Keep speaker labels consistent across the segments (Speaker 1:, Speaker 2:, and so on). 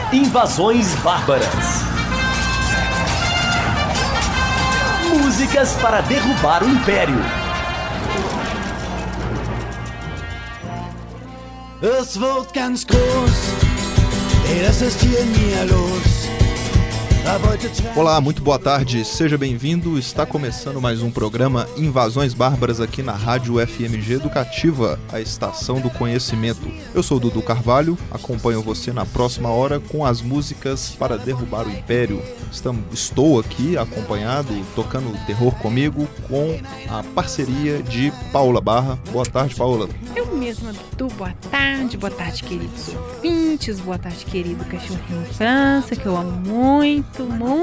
Speaker 1: Invasões Bárbaras. Músicas para derrubar o Império.
Speaker 2: Es wird ganz groß, das ist hier nie los.
Speaker 3: Olá, muito boa tarde, seja bem-vindo. Está começando mais um programa Invasões Bárbaras aqui na Rádio FMG Educativa, a estação do conhecimento. Eu sou o Dudu Carvalho, acompanho você na próxima hora com as músicas para derrubar o Império. Estou aqui acompanhado, tocando terror comigo, com a parceria de Paula Barra. Boa tarde, Paula.
Speaker 4: Eu mesma, Dudu, boa tarde, queridos ouvintes, boa tarde, querido cachorrinho França, que eu amo muito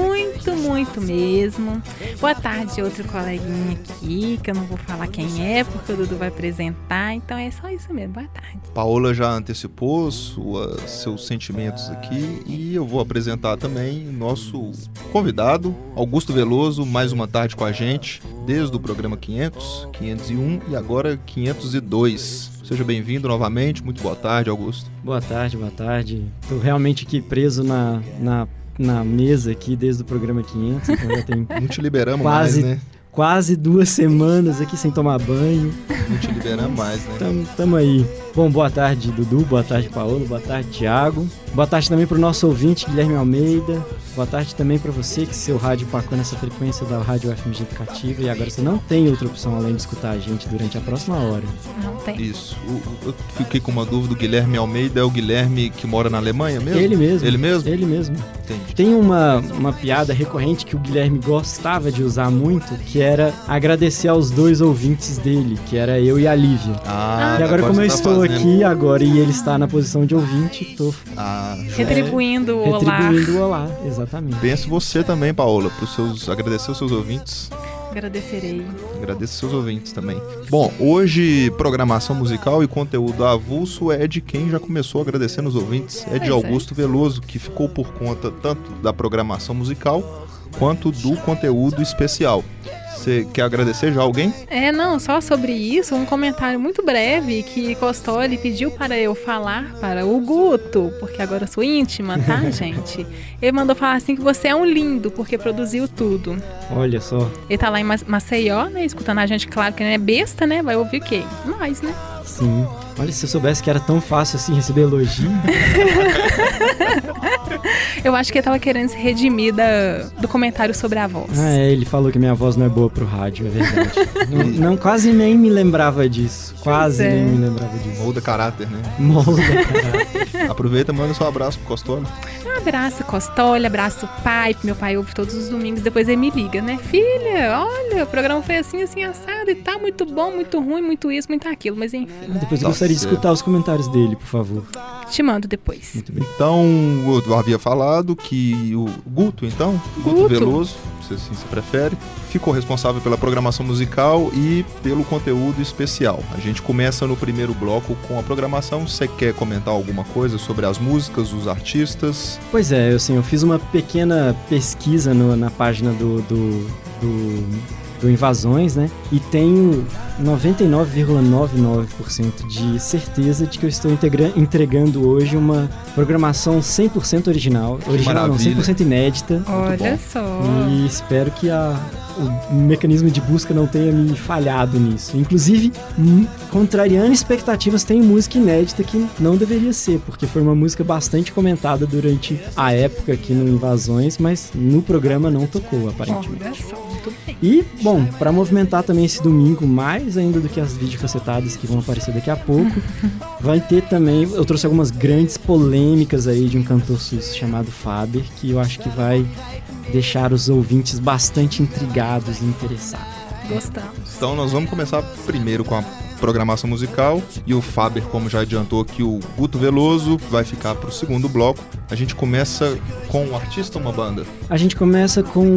Speaker 4: mesmo. Boa tarde, outro coleguinha aqui, que eu não vou falar quem é, porque o Dudu vai apresentar, então é só isso mesmo, boa tarde.
Speaker 3: Paola já antecipou seus sentimentos aqui e eu vou apresentar também nosso convidado, Augusto Veloso, mais uma tarde com a gente, desde o programa 500, 501 e agora 502. Seja bem-vindo novamente, muito boa tarde, Augusto.
Speaker 5: Boa tarde. Tô realmente aqui preso na mesa aqui desde o programa 500, então já tem
Speaker 3: não te liberamos mais, né?
Speaker 5: Quase 2 semanas aqui sem tomar banho.
Speaker 3: Não te liberamos mais, né?
Speaker 5: Tamo aí. Bom, boa tarde, Dudu, boa tarde, Paola, boa tarde, Thiago. Boa tarde também pro nosso ouvinte, Guilherme Almeida. Boa tarde também para você, que seu rádio empacou nessa frequência da Rádio FMG Educativa e agora você não tem outra opção além de escutar a gente durante a próxima hora.
Speaker 4: Não tem.
Speaker 3: Isso. Eu fiquei com uma dúvida, o Guilherme Almeida é o Guilherme que mora na Alemanha mesmo?
Speaker 5: Ele mesmo.
Speaker 3: Ele mesmo?
Speaker 5: Ele mesmo.
Speaker 3: Entendi.
Speaker 5: Tem uma piada recorrente que o Guilherme gostava de usar muito, que era agradecer aos 2 ouvintes dele, que era eu e a Lívia. E agora como eu estou aqui agora e ele está na posição de ouvinte, tô
Speaker 4: retribuindo o
Speaker 5: olá, exatamente.
Speaker 3: Pense você também, Paola, agradecer os seus ouvintes.
Speaker 4: Agradecerei.
Speaker 3: Agradeço seus ouvintes também. Bom, hoje programação musical e conteúdo avulso é de quem já começou agradecendo os ouvintes. É de Augusto Veloso, que ficou por conta tanto da programação musical quanto do conteúdo especial. Você quer agradecer já alguém?
Speaker 4: Não, só sobre isso, um comentário muito breve que Costoli pediu para eu falar para o Guto, porque agora eu sou íntima, tá, gente? Ele mandou falar assim que você é um lindo, porque produziu tudo.
Speaker 5: Olha só.
Speaker 4: Ele tá lá em Maceió, né, escutando a gente, claro que não é besta, né, vai ouvir o quê? Nós, né?
Speaker 5: Sim. Olha, se eu soubesse que era tão fácil assim receber elogio.
Speaker 4: Eu acho que ele tava querendo se redimir do comentário sobre a voz.
Speaker 5: Ele falou que minha voz não é boa pro rádio, é verdade. não, quase nem me lembrava disso. Nem me lembrava disso.
Speaker 3: Molda caráter, né?
Speaker 5: Molda caráter.
Speaker 3: Aproveita e manda seu abraço pro Costoli.
Speaker 4: Um abraço, Costoli, abraço, pai. Meu pai ouve todos os domingos, depois ele me liga, né? Filha, olha, o programa foi assim, assado e tá muito bom, muito ruim, muito isso, muito aquilo, mas enfim.
Speaker 5: Depois eu gostaria de escutar os comentários dele, por favor.
Speaker 4: Te mando depois.
Speaker 3: Muito bem. Então, eu havia falado que o Guto Veloso, se assim se prefere, ficou responsável pela programação musical e pelo conteúdo especial. A gente começa no primeiro bloco com a programação. Você quer comentar alguma coisa sobre as músicas, os artistas?
Speaker 5: Pois é, eu fiz uma pequena pesquisa na página do Invasões, né? E tenho 99,99% de certeza de que eu estou entregando hoje uma programação 100% original. Original não, 100% inédita.
Speaker 4: Olha só.
Speaker 5: E espero que o mecanismo de busca não tenha me falhado nisso. Inclusive, contrariando expectativas, tem música inédita que não deveria ser, porque foi uma música bastante comentada durante a época aqui no Invasões, mas no programa não tocou, aparentemente.
Speaker 4: Olha só, muito bem.
Speaker 5: E, bom, para movimentar também esse domingo, mais ainda do que as videocassetadas que vão aparecer daqui a pouco, vai ter também, eu trouxe algumas grandes polêmicas aí de um cantor suíço chamado Faber, que eu acho que vai deixar os ouvintes bastante intrigados e interessados.
Speaker 4: Gostamos.
Speaker 3: Então nós vamos começar primeiro com a programação musical e o Faber, como já adiantou aqui, o Guto Veloso vai ficar para o segundo bloco. A gente começa com um artista ou uma banda?
Speaker 5: A gente começa com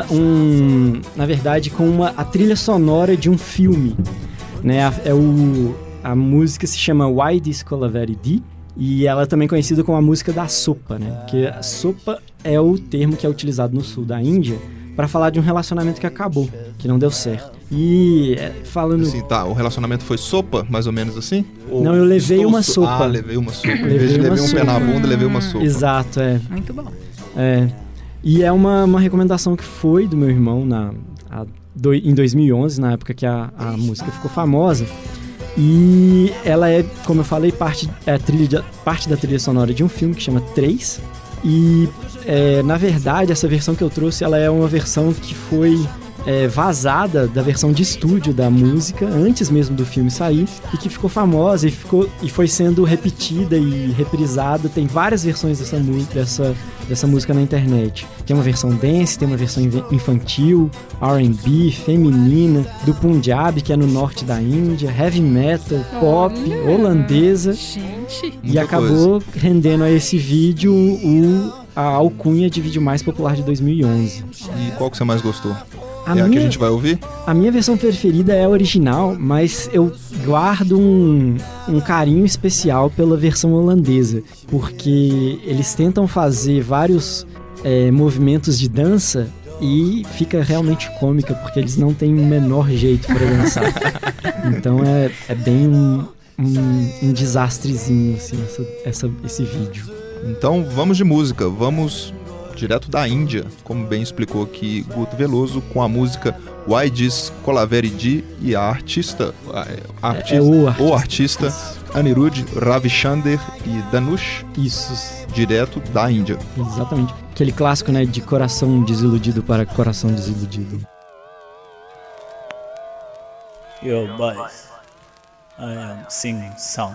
Speaker 5: a trilha sonora de um filme, né? A música se chama Why This Colaveri Di e ela é também conhecida como a música da sopa, né? Porque a sopa é o termo que é utilizado no sul da Índia para falar de um relacionamento que acabou, que não deu certo. E falando...
Speaker 3: Assim, tá, o relacionamento foi sopa, mais ou menos assim? Ou
Speaker 5: não, eu levei uma sopa.
Speaker 3: Ah, levei uma sopa. Em vez de levei um pé na bunda, levei uma sopa.
Speaker 5: Exato,
Speaker 4: Muito bom.
Speaker 5: E é uma recomendação que foi do meu irmão em 2011, na época que a música ficou famosa. E ela é, como eu falei, parte da trilha sonora de um filme que chama 3. E, na verdade, essa versão que eu trouxe, ela é uma versão que foi vazada da versão de estúdio da música, antes mesmo do filme sair, e que ficou famosa e foi sendo repetida e reprisada. Tem várias versões dessa música na internet. Tem uma versão dance, tem uma versão infantil, R&B, feminina, do Punjab, que é no norte da Índia, heavy metal, pop, holandesa.
Speaker 4: Gente!
Speaker 5: E acabou rendendo a esse vídeo a alcunha de vídeo mais popular de 2011.
Speaker 3: E qual que você mais gostou? A
Speaker 5: que
Speaker 3: a gente vai ouvir?
Speaker 5: A minha versão preferida é a original, mas eu guardo um carinho especial pela versão holandesa, porque eles tentam fazer vários movimentos de dança e fica realmente cômica, porque eles não têm o menor jeito para dançar. Então é bem um desastrezinho assim, esse vídeo.
Speaker 3: Então vamos de música, vamos direto da Índia, como bem explicou aqui Guto Veloso, com a música Why This Kolaveri Di e a artista Anirudh Ravishankar e Dhanush.
Speaker 5: Isso.
Speaker 3: Direto da Índia.
Speaker 5: Exatamente. Aquele clássico, né, de coração desiludido para coração desiludido.
Speaker 6: Yo, boys, I am singing song.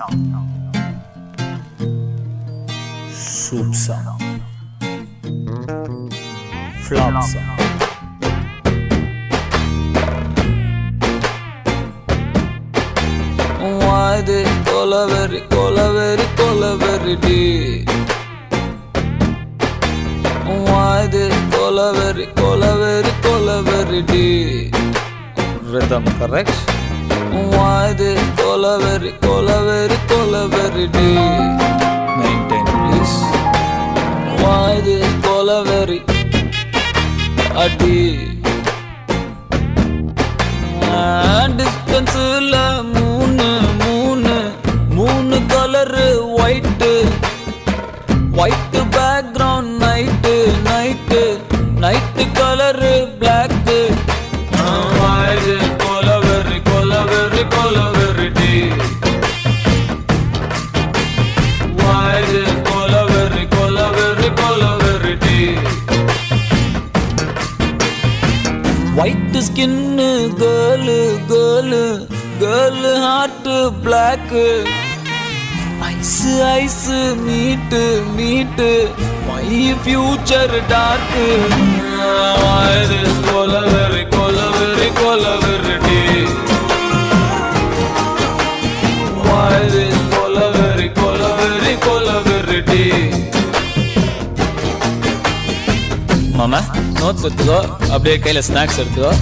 Speaker 6: Soup song. Flop song. Why this Kolaveri D? Why this Kolaveri D? Rhythm correct? Why this Kolaveri D? Maintain please. Why this Kolaveri D? Distance la moon color white background night color black. Why this Kolaveri D? Why this Kolaveri D? White skin girl heart black. Ice meet my future dark. Why this Kolaveri D? Why this Kolaveri D? Mama, notes எடுத்துக்கோ, அப்படியே கையில ஸ்நாக்ஸ் எடுத்துக்கோ.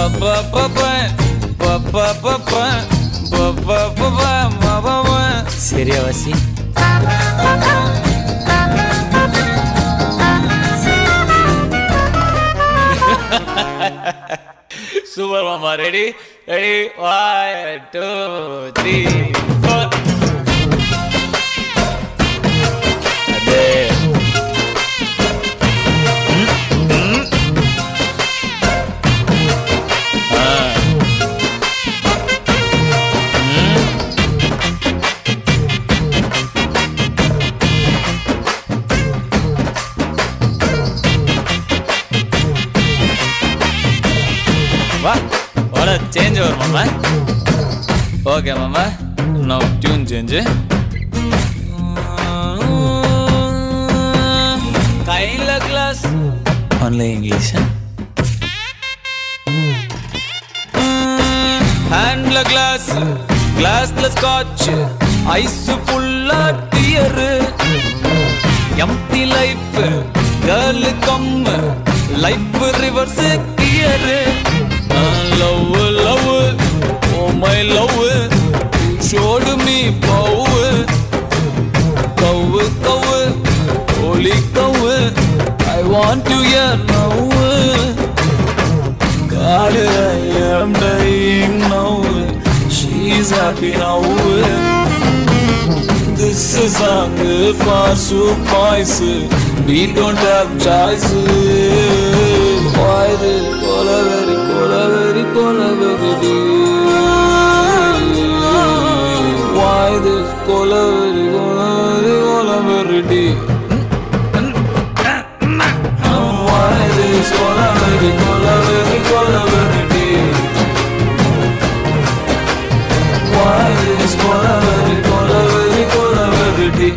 Speaker 6: சரியா வாசி? Super mama, ready? 1, 2, 3, 4. What a change over, mama. Okay, mama. Now tune change. Kaila glass. Only English. Hand la glass. Glass la scotch. Ice full of tear. Empty life. Girl come. Life reverse gear. Love, oh my love, showed me power. Cow, holy cow, I want you here now.
Speaker 7: I'm dying now. She's happy now. This is hunger for supplies. We don't have choice. Why this cola very deep? Why this cola very deep? Why this cola very deep? Why this cola very deep?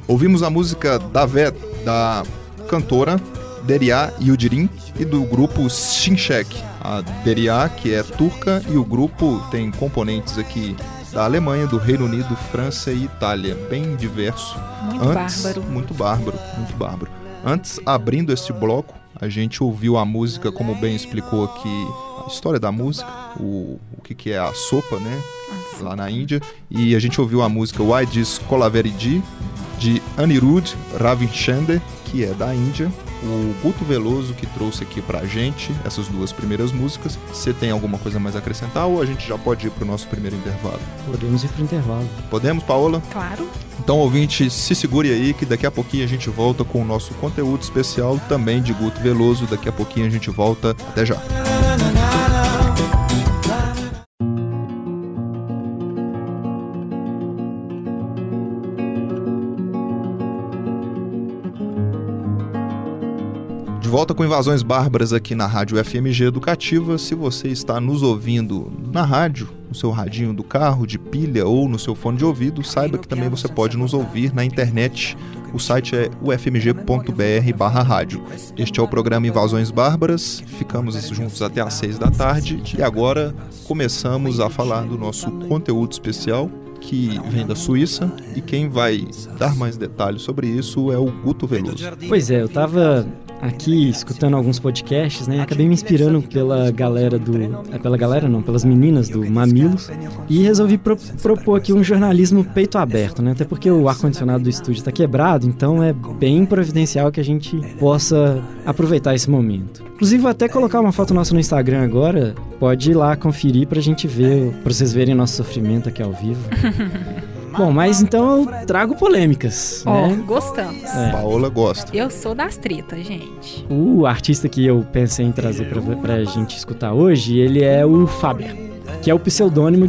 Speaker 3: Ouvimos a música Davet, da cantora Derya Yildirim e do grupo Şimşek. A Derya, que é turca, e o grupo tem componentes aqui da Alemanha, do Reino Unido, França e Itália. Bem diverso. Muito bárbaro. Antes, abrindo este bloco, a gente ouviu a música, como bem explicou aqui, a história da música, o que é a sopa, né? Lá na Índia. E a gente ouviu a música Why This Kolaveridi, de Anirudh Ravichandar, que é da Índia. O Guto Veloso que trouxe aqui pra gente essas duas primeiras músicas. Você tem alguma coisa mais a acrescentar ou a gente já pode ir pro nosso primeiro intervalo?
Speaker 5: Podemos ir pro intervalo.
Speaker 3: Podemos, Paola?
Speaker 4: Claro.
Speaker 3: Então, ouvinte, se segure aí que daqui a pouquinho a gente volta com o nosso conteúdo especial também de Guto Veloso. Daqui a pouquinho a gente volta. Até já. De volta com Invasões Bárbaras aqui na Rádio FMG Educativa. Se você está nos ouvindo na rádio, no seu radinho do carro, de pilha ou no seu fone de ouvido, saiba que também você pode nos ouvir na internet. O site é ufmg.br/rádio. Este é o programa Invasões Bárbaras. Ficamos juntos até às 6 da tarde e agora começamos a falar do nosso conteúdo especial, que vem da Suíça, e quem vai dar mais detalhes sobre isso é o Guto Veloso.
Speaker 5: Pois é, eu tava aqui escutando alguns podcasts, né? Acabei me inspirando pelas meninas do Mamilos, e resolvi propor aqui um jornalismo peito aberto, né? Até porque o ar-condicionado do estúdio tá quebrado, então é bem providencial que a gente possa aproveitar esse momento. Inclusive, vou até colocar uma foto nossa no Instagram agora. Pode ir lá conferir pra gente ver, pra vocês verem nosso sofrimento aqui ao vivo. Bom, mas então eu trago polêmicas, né?
Speaker 4: Gostamos.
Speaker 3: Paola gosta.
Speaker 4: Eu sou das tretas, gente.
Speaker 5: O artista que eu pensei em trazer pra gente escutar hoje, ele é o Faber, que é o pseudônimo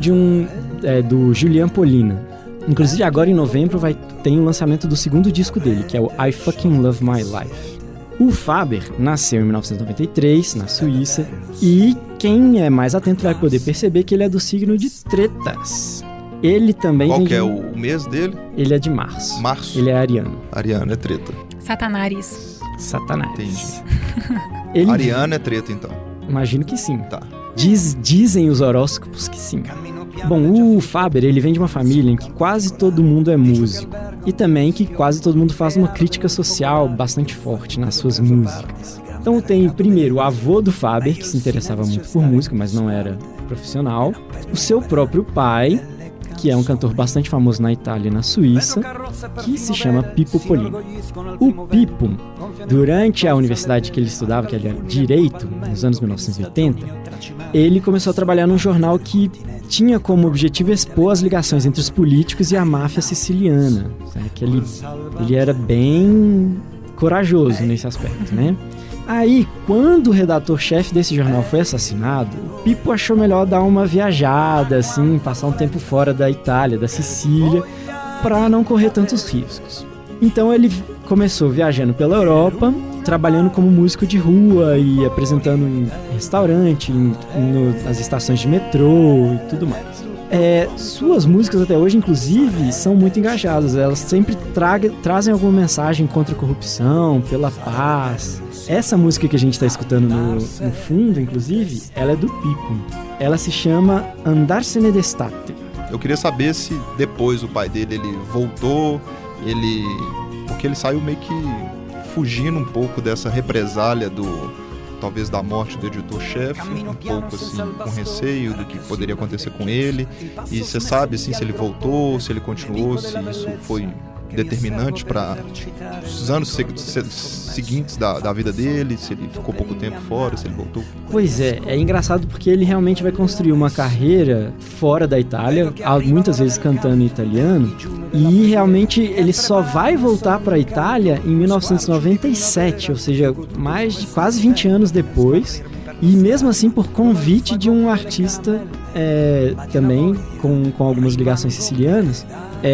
Speaker 5: do Julian Polina. Inclusive, agora em novembro tem o lançamento do segundo disco dele, que é o I Fucking Love My Life. O Faber nasceu em 1993, na Suíça, e quem é mais atento vai poder perceber que ele é do signo de Tretas. Ele também...
Speaker 3: Qual que é o mês dele?
Speaker 5: Ele é de março.
Speaker 3: Março?
Speaker 5: Ele é ariano.
Speaker 3: Ariano é treta.
Speaker 4: Satanás.
Speaker 5: Satanás.
Speaker 3: Entendi. Ariano é treta, então.
Speaker 5: Imagino que sim.
Speaker 3: Tá.
Speaker 5: Dizem os horóscopos que sim. Bom, o Faber, ele vem de uma família em que quase todo mundo é músico. E também que quase todo mundo faz uma crítica social bastante forte nas suas músicas. Então tem primeiro o avô do Faber, que se interessava muito por música, mas não era profissional. O seu próprio pai, que é um cantor bastante famoso na Itália e na Suíça, que se chama Pippo Polino. O Pippo, durante a universidade que ele estudava, que era Direito, nos anos 1980, ele começou a trabalhar num jornal que tinha como objetivo expor as ligações entre os políticos e a máfia siciliana. Que ele era bem corajoso nesse aspecto, né? Aí, quando o redator-chefe desse jornal foi assassinado, o Pippo achou melhor dar uma viajada, assim, passar um tempo fora da Itália, da Sicília, para não correr tantos riscos. Então ele começou viajando pela Europa, trabalhando como músico de rua e apresentando em restaurante, nas estações de metrô e tudo mais. Suas músicas até hoje, inclusive, são muito engajadas. Elas sempre trazem alguma mensagem contra a corrupção, pela paz. Essa música que a gente está escutando no fundo, inclusive, ela é do Pippo. Ela se chama Andarsene d'estate.
Speaker 3: Eu queria saber se depois o pai dele ele voltou, porque ele saiu meio que fugindo um pouco dessa represália talvez da morte do editor-chefe, um pouco assim, com receio do que poderia acontecer com ele. E você sabe assim, se ele voltou, se ele continuou, se isso foi determinante para os anos seguintes da vida dele, se ele ficou pouco tempo fora, se ele voltou.
Speaker 5: Pois é engraçado porque ele realmente vai construir uma carreira fora da Itália, muitas vezes cantando em italiano, e realmente ele só vai voltar para a Itália em 1997, ou seja, mais de quase 20 anos depois, e mesmo assim por convite de um artista também com algumas ligações sicilianas.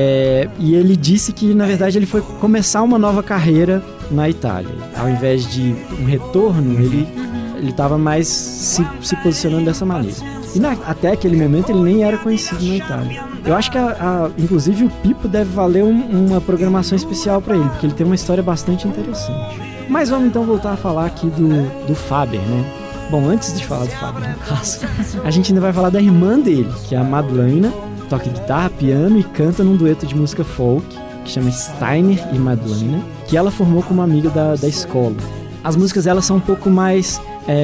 Speaker 5: E ele disse que, na verdade, ele foi começar uma nova carreira na Itália. Ao invés de um retorno, ele Ele estava mais se posicionando dessa maneira. E até aquele momento ele nem era conhecido na Itália. Eu acho que, inclusive, o Pippo deve valer uma programação especial para ele, porque ele tem uma história bastante interessante. Mas vamos então voltar a falar aqui do Faber, né? Bom, antes de falar do Faber, no caso, a gente ainda vai falar da irmã dele, que é a Madlena, toca guitarra, piano e canta num dueto de música folk, que chama Steiner e Madlena, que ela formou como amiga da escola. As músicas delas são um pouco mais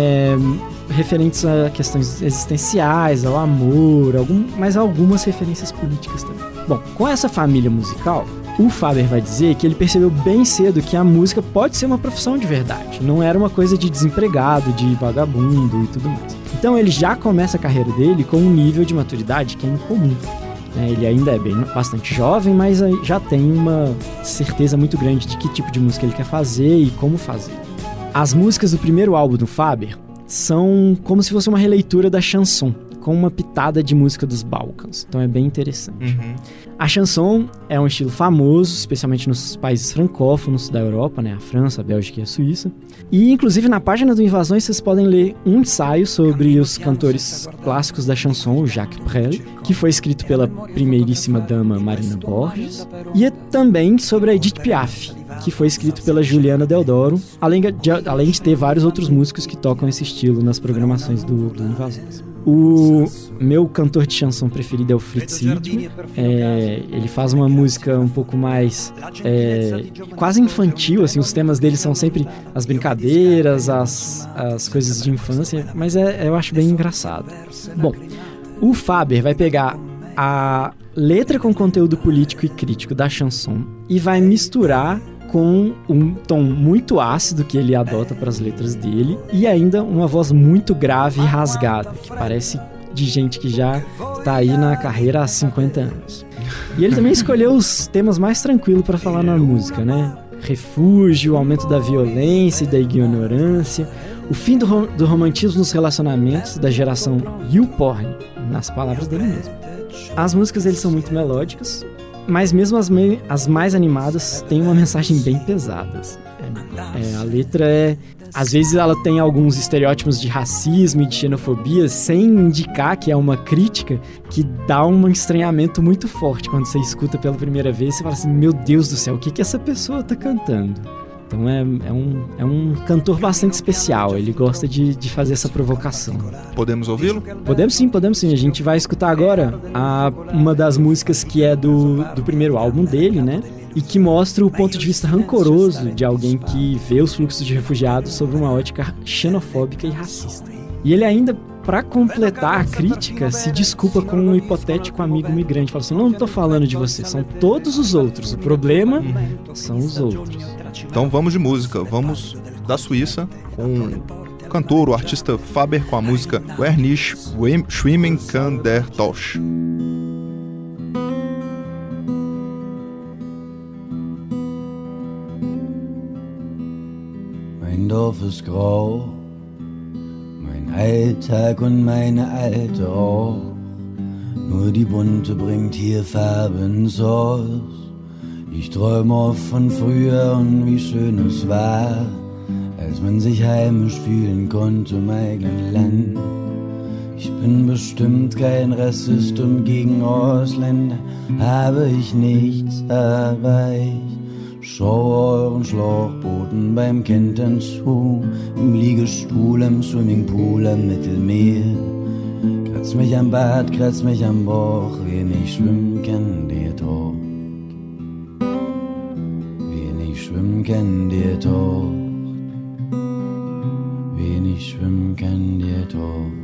Speaker 5: referentes a questões existenciais, ao amor, mas algumas referências políticas também. Bom, com essa família musical, o Faber vai dizer que ele percebeu bem cedo que a música pode ser uma profissão de verdade. Não era uma coisa de desempregado, de vagabundo e tudo mais. Então ele já começa a carreira dele com um nível de maturidade que é incomum. Ele ainda é bastante jovem, mas já tem uma certeza muito grande de que tipo de música ele quer fazer e como fazer. As músicas do primeiro álbum do Faber são como se fosse uma releitura da chanson, com uma pitada de música dos Balcãs. Então é bem interessante. A chanson é um estilo famoso, especialmente nos países francófonos da Europa, né? A França, a Bélgica e a Suíça. E, inclusive, na página do Invasões, vocês podem ler um ensaio sobre os cantores clássicos da chanson, o Jacques Brel, que foi escrito pela primeiríssima dama Marina Borges, e também sobre a Edith Piaf, que foi escrito pela Juliana Deodoro, além de ter vários outros músicos que tocam esse estilo nas programações do Invasões. O meu cantor de chanson preferido é o Fritz Hirdman. Ele faz uma música um pouco mais quase infantil, assim, os temas dele são sempre as brincadeiras, as coisas de infância, mas eu acho bem engraçado. Bom, o Faber vai pegar a letra com conteúdo político e crítico da chanson e vai misturar com um tom muito ácido que ele adota para as letras dele e ainda uma voz muito grave e rasgada, que parece de gente que já está aí na carreira há 50 anos. E ele também escolheu os temas mais tranquilos para falar na música, né? Refúgio, o aumento da violência e da ignorância, o fim do romantismo nos relacionamentos da geração YouPorn, nas palavras dele mesmo. As músicas dele são muito melódicas, mas mesmo as mais animadas têm uma mensagem bem pesada. A letra às vezes ela tem alguns estereótipos de racismo e de xenofobia, sem indicar que é uma crítica, que dá um estranhamento muito forte. Quando você escuta pela primeira vez, você fala assim, meu Deus do céu, o que essa pessoa tá cantando? Então é um cantor bastante especial, ele gosta de fazer essa provocação.
Speaker 3: Podemos ouvi-lo?
Speaker 5: Podemos sim. A gente vai escutar agora uma das músicas que é do primeiro álbum dele, né? E que mostra o ponto de vista rancoroso de alguém que vê os fluxos de refugiados sob uma ótica xenofóbica e racista. E ele ainda, para completar a crítica, se desculpa com um hipotético amigo migrante. Fala assim, não estou falando de você, são todos os outros. O problema são os outros.
Speaker 3: Então vamos de música. Vamos da Suíça com o cantor, o artista Faber, com a música Wer nicht schwimmen kann, der tauscht.
Speaker 2: Mein Dorf ist grau, mein Alltag und meine Alte auch. Nur die Bunte bringt hier Farben aus. Ich träume oft von früher und wie schön es war, als man sich heimisch fühlen konnte im eigenen Land. Ich bin bestimmt kein Rassist und gegen Ausländer habe ich nichts, aber ich schau euren Schlauchbooten beim Kentern zu, im Liegestuhl, im Swimmingpool am Mittelmeer. Kratz mich am Bart, kratz mich am Bauch, wer nicht schwimmen kann, der taucht. Wer nicht schwimmen kann, der taucht. Wer nicht schwimmen kann, der taucht.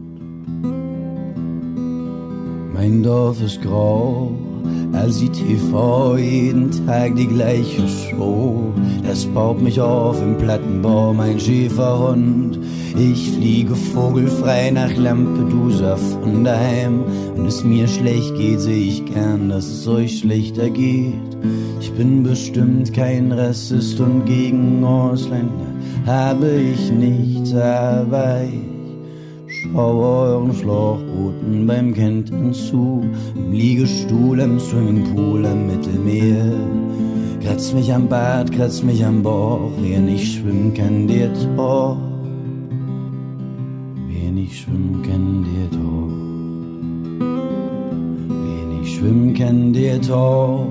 Speaker 2: Mein Dorf ist grau, da sieht TV jeden Tag die gleiche Show. Das baut mich auf im Plattenbau, mein Schäferhund. Ich fliege vogelfrei nach Lampedusa von daheim. Wenn es mir schlecht geht, sehe ich gern, dass es euch schlechter geht. Ich bin bestimmt kein Rassist und gegen Ausländer habe ich nichts, aber ich schau euren Schlauchbooten beim Kentern zu, im Liegestuhl, im Swimmingpool, am Mittelmeer. Kratz mich am Bart, kratz mich am Bauch, wer nicht schwimmen kann, der taucht. Wenig schwimmen kann dir doch. Wenig schwimmen kann dir doch.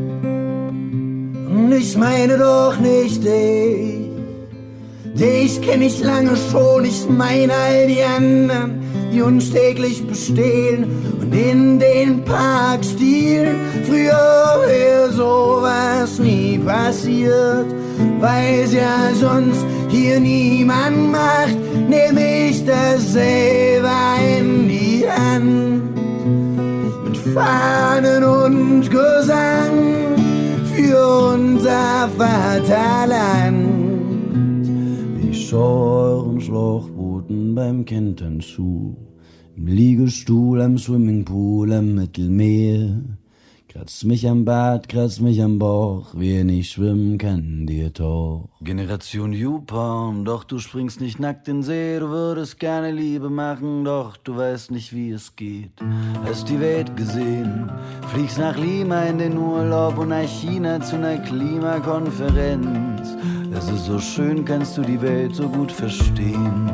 Speaker 2: Und ich meine doch nicht dich. Dich kenn ich lange schon, ich meine all die anderen, die uns täglich bestehlen und in den Parkstil. Früher wäre sowas nie passiert, weil's ja sonst hier niemand macht, nehm ich das selber in die Hand. Mit Fahnen und Gesang für unser Vaterland. Ich schau euren Schlauchbooten beim Kentern zu, im Liegestuhl am Swimmingpool am Mittelmeer. Kratzt mich am Bart, kratzt mich am Bauch, wer nicht schwimmen kann, dir doch. Generation YouPorn, doch du springst nicht nackt in den See, du würdest gerne Liebe machen, doch du weißt nicht, wie es geht. Hast die Welt gesehen, fliegst nach Lima in den Urlaub und nach China zu einer Klimakonferenz. Es ist so schön, kannst du die Welt so gut verstehen.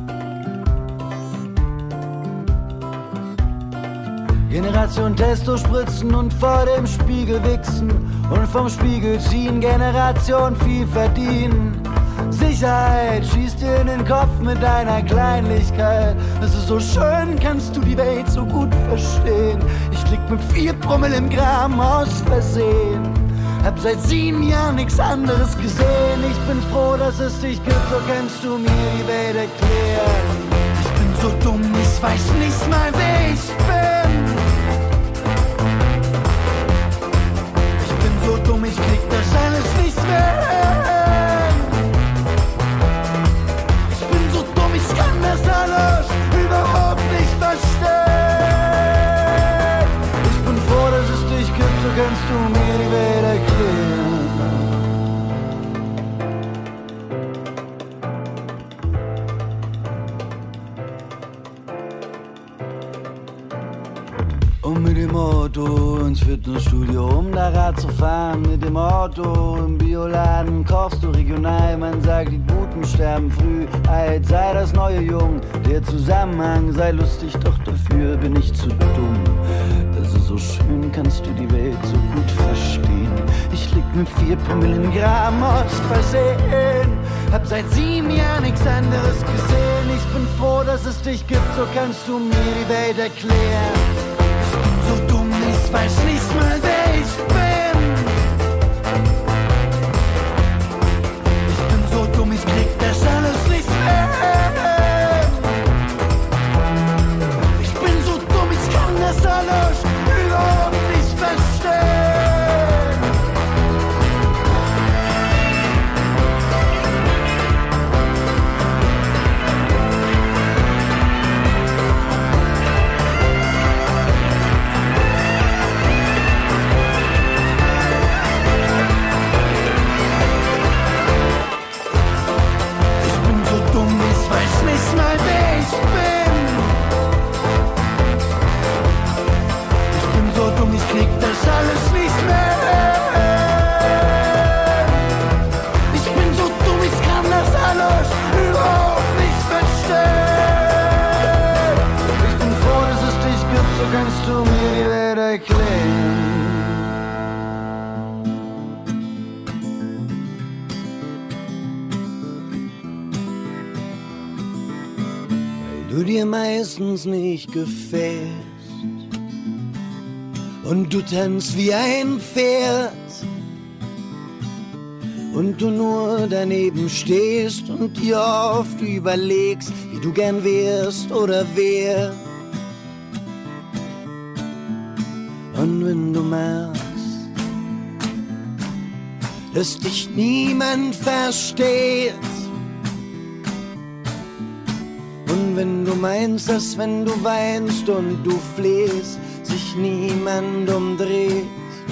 Speaker 2: Generation Testo spritzen und vor dem Spiegel wichsen und vom Spiegel ziehen, Generation viel verdienen. Sicherheit schießt dir in den Kopf mit deiner Kleinlichkeit. Es ist so schön, kannst du die Welt so gut verstehen. Ich lieg mit 4 Promille im Gramm aus Versehen. Hab seit 7 Jahren nichts anderes gesehen. Ich bin froh, dass es dich gibt, so kannst du mir die Welt erklären. Ich bin so dumm, ich weiß nicht mal, wer ich bin. Ich bin so dumm, ich krieg das alles nicht mehr hin. Ich bin so dumm, ich kann das alles überhaupt nicht verstehen. Ich bin froh, dass es dich gibt, so kannst du mir die Welt erklären. Und mit dem Auto ins Fitnessstudio, um da Rad zu fahren. Mit dem Auto im Bioladen kochst du regional. Man sagt, die Guten sterben früh. Alt sei das neue Jung, der Zusammenhang sei lustig, doch dafür bin ich zu dumm. Das ist so schön, kannst du die Welt so gut verstehen. Ich lieg mit 4 Promille im Gramm aus Versehen. Hab seit 7 Jahren nichts anderes gesehen. Ich bin froh, dass es dich gibt, so kannst du mir die Welt erklären. So dumm, ich weiß nicht mal, wer ich bin. Ich bin so dumm, ich krieg das alles nicht mehr hin. Ich bin so dumm, ich kann das alles überhaupt nicht verstehen. Nicht mal wer ich bin. Ich bin so dumm, ich krieg das alles nicht mehr hin. Ich bin so dumm, ich kann das alles überhaupt nicht verstehen. Ich bin froh, dass es dich gibt, so kannst du mir die Welt erklären. Du dir meistens nicht gefällst und du tanzt wie ein Pferd und du nur daneben stehst und dir oft überlegst, wie du gern wärst oder wär. Und wenn du merkst, dass dich niemand versteht, und wenn du meinst, dass wenn du weinst und du flehst, sich niemand umdreht.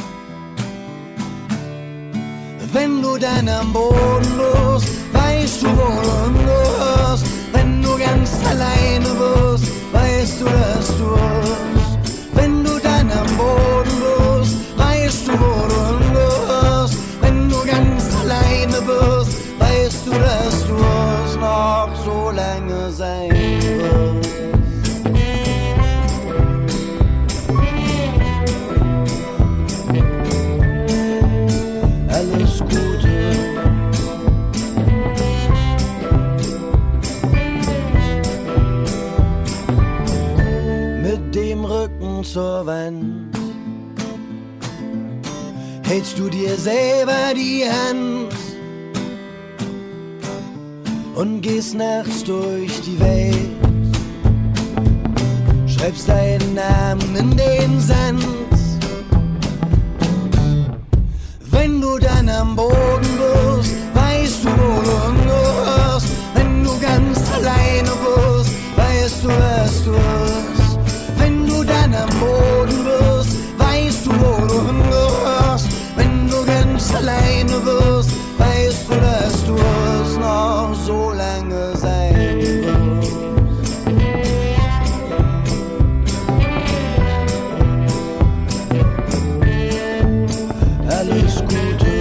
Speaker 2: Wenn du dann am Boden bist, weißt du, wohin du hörst. Wenn du ganz alleine bist, weißt du, dass du hörst. Wenn du dann am Boden bist, weißt du, wohin du hörst. Wenn du ganz alleine bist, weißt du, dass du es noch so lange sein wird. zur Wand. Hältst du dir selber die Hand und gehst nachts durch die Welt, schreibst deinen Namen in den Sand. Wenn du dann am Boden bist, weißt du, wo du hingehörst. Wenn du ganz alleine bist, weißt du, was du hast. Wenn du dann am Boden bist, weißt du, wo du hingehörst. Wenn du ganz alleine bist, weißt du, dass du es noch so lange sein wirst. Alles Gute.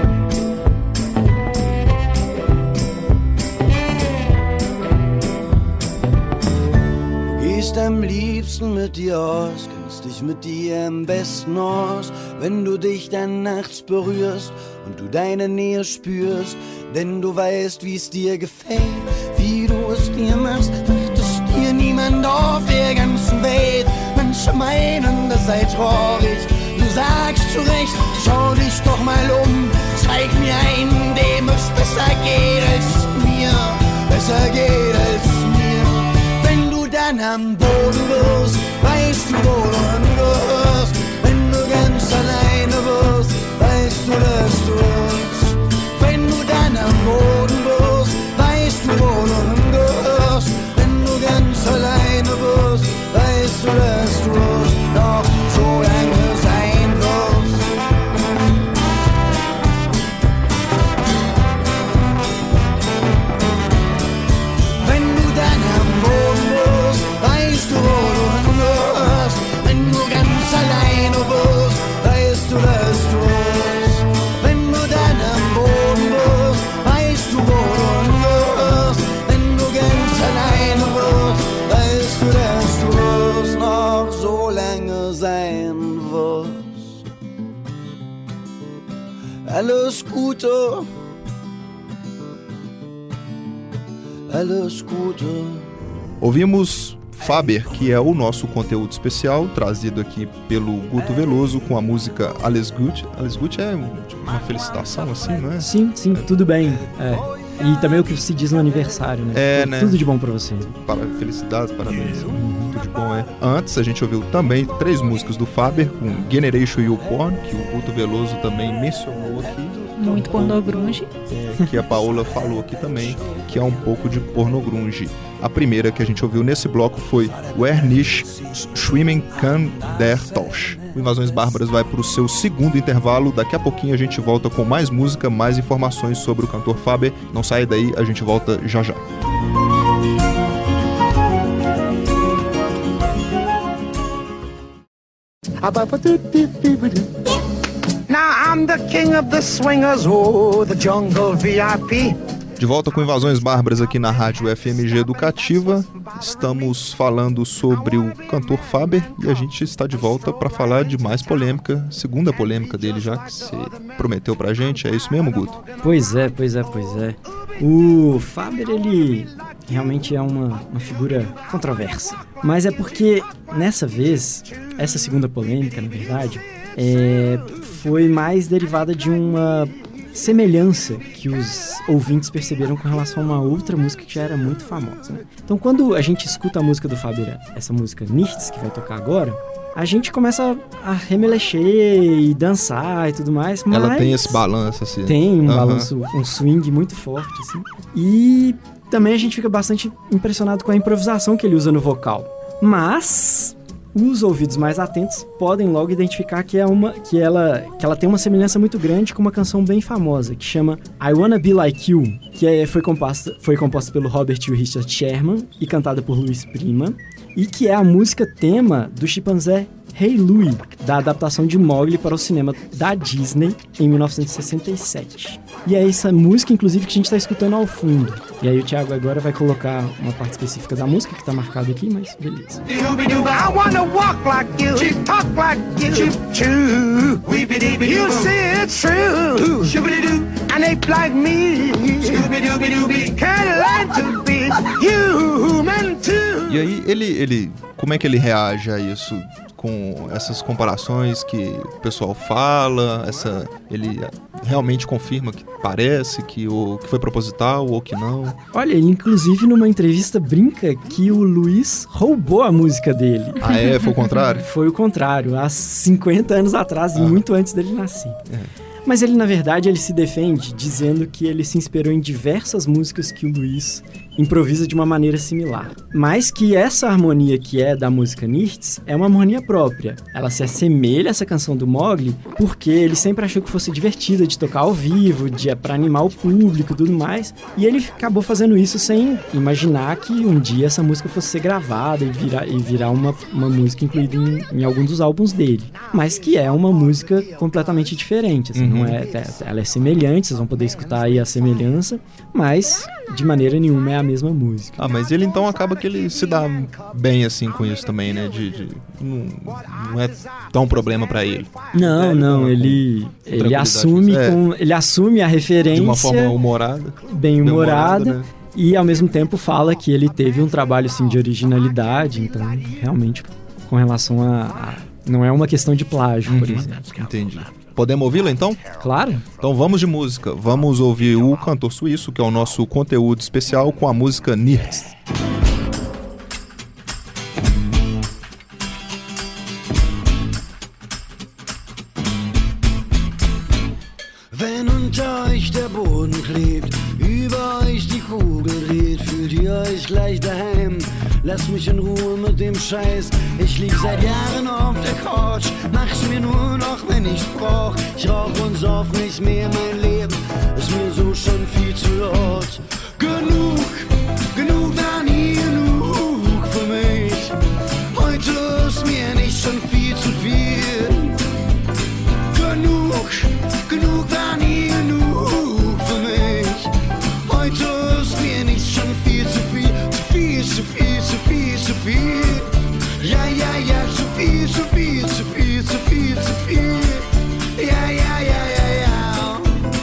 Speaker 2: Du gehst am liebsten mit dir aus, kennst dich mit dir am besten aus, wenn du dich dann nachts berührst und du deine Nähe spürst, denn du weißt, wie es dir gefällt, wie du es dir machst, macht es dir niemand auf der ganzen Welt. Manche meinen, das sei traurig, du sagst zu Recht, schau dich doch mal um, zeig mir einen, dem es besser geht als mir, besser geht als mir. Wenn du dann am Boden wirst, weißt du, wo du hingehörst. Wenn du ganz alleine wirst, weißt du, dass du wirst. Wenn du dann am Boden wirst, weißt du, wo du hingehörst. Wenn du ganz alleine wirst, weißt du, dass du wirst noch so lange sein wirst. Wenn du dann am Boden wirst, weißt du, wo du hingehörst. Wenn du ganz alleine wirst, weißt du, dass du wirst. Wenn du dann am Boden wirst, weißt du, wo du hingehörst. Wenn du ganz alleine wirst, weißt du, dass du wirst noch so lange sein wirst. Alles Gute. Alles Gute.
Speaker 3: Ouvimos Faber, que é o nosso conteúdo especial, trazido aqui pelo Guto Veloso com a música Alles Gut. Alles Gut é uma felicitação, assim, não é?
Speaker 5: Sim, tudo bem. E também o que se diz no aniversário, né?
Speaker 3: Né?
Speaker 5: Tudo de bom pra você.
Speaker 3: Felicidades, parabéns. Tudo de bom, é. Antes, a gente ouviu também 3 músicas do Faber, com Generation YouPorn, que o Guto Veloso também mencionou aqui.
Speaker 4: Muito pornogrunge.
Speaker 3: Que a Paola falou aqui também, que é um pouco de pornogrunge. A primeira que a gente ouviu nesse bloco foi Wer nicht schwimmen kann, der tausch. O Invasões Bárbaras vai para o seu segundo intervalo. Daqui a pouquinho a gente volta com mais música, mais informações sobre o cantor Faber. Não saia daí, a gente volta já já.
Speaker 8: Now I'm the king of the swingers, oh, the jungle VIP.
Speaker 3: De volta com Invasões Bárbaras aqui na Rádio FMG Educativa. Estamos falando sobre o cantor Faber e a gente está de volta para falar de mais polêmica, segunda polêmica dele já que você prometeu pra gente. É isso mesmo, Guto?
Speaker 5: Pois é. O Faber, ele realmente é uma figura controversa. Mas é porque, nessa vez, essa segunda polêmica, na verdade, foi mais derivada de uma semelhança que os ouvintes perceberam com relação a uma outra música que já era muito famosa, né? Então, quando a gente escuta a música do Faber, essa música Nichts, que vai tocar agora, a gente começa a remelexer e dançar e tudo mais, mas
Speaker 3: ela tem esse balanço, assim.
Speaker 5: Tem um balanço, um swing muito forte, assim. E também a gente fica bastante impressionado com a improvisação que ele usa no vocal. Mas os ouvidos mais atentos podem logo identificar que ela tem uma semelhança muito grande com uma canção bem famosa, que chama I Wanna Be Like You, que foi composta pelo Robert e o Richard Sherman e cantada por Luiz Prima, e que é a música tema do chimpanzé Hey Louie, da adaptação de Mowgli para o cinema da Disney em 1967. E é essa música, inclusive, que a gente está escutando ao fundo. E aí o Thiago agora vai colocar uma parte específica da música, que está marcado aqui, mas beleza.
Speaker 8: I wanna walk like you, talk like you, true. You say it's true. An ape like me, can't learn to be human too.
Speaker 3: E aí, ele como é que ele reage a isso? Com essas comparações que o pessoal fala, ele realmente confirma que parece que foi proposital ou que não?
Speaker 5: Olha, ele inclusive numa entrevista brinca que o Luiz roubou a música dele.
Speaker 3: Ah, foi o contrário?
Speaker 5: Foi o contrário, há 50 anos atrás, muito antes dele nascer. Mas ele, na verdade, ele se defende dizendo que ele se inspirou em diversas músicas que o Luiz improvisa de uma maneira similar. Mas que essa harmonia que é da música Nirtz é uma harmonia própria. Ela se assemelha a essa canção do Mowgli porque ele sempre achou que fosse divertida de tocar ao vivo, pra animar o público e tudo mais. E ele acabou fazendo isso sem imaginar que um dia essa música fosse ser gravada e virar uma música incluída em algum dos álbuns dele. Mas que é uma música completamente diferente, assim, não é, ela é semelhante, vocês vão poder escutar aí a semelhança, mas de maneira nenhuma é a mesma música.
Speaker 3: Ah, mas ele então acaba que ele se dá bem assim com isso também, né? Não é tão problema pra ele.
Speaker 5: Não, ele assume ele assume a referência
Speaker 3: de uma forma humorada,
Speaker 5: bem humorada,
Speaker 3: né?
Speaker 5: E ao mesmo tempo fala que ele teve um trabalho assim de originalidade, então realmente com relação a não é uma questão de plágio, por exemplo.
Speaker 3: Entendi. Podemos ouvi-la então?
Speaker 5: Claro.
Speaker 3: Então vamos de música. Vamos ouvir o cantor suíço, que é o nosso conteúdo especial, com a música Nirtz.
Speaker 9: Wenn unter euch der Boden klebt, über euch die Kugel dreht, fühlt ihr euch gleich daheim. Lasst mich in Ruhe mit dem Scheiß. Ich lieg seit Jahren auf der Couch, mach's mir nur noch, wenn ich's brauch. Ich rauch und sauf nicht mehr, mein Leben ist mir so schon viel zu laut. Genug war nie genug für mich. Heute ist mir nicht schon viel zu viel. Genug war nie genug für mich. Heute ist mir nicht schon viel zu viel. Zu viel. Ja, zu viel. Ja.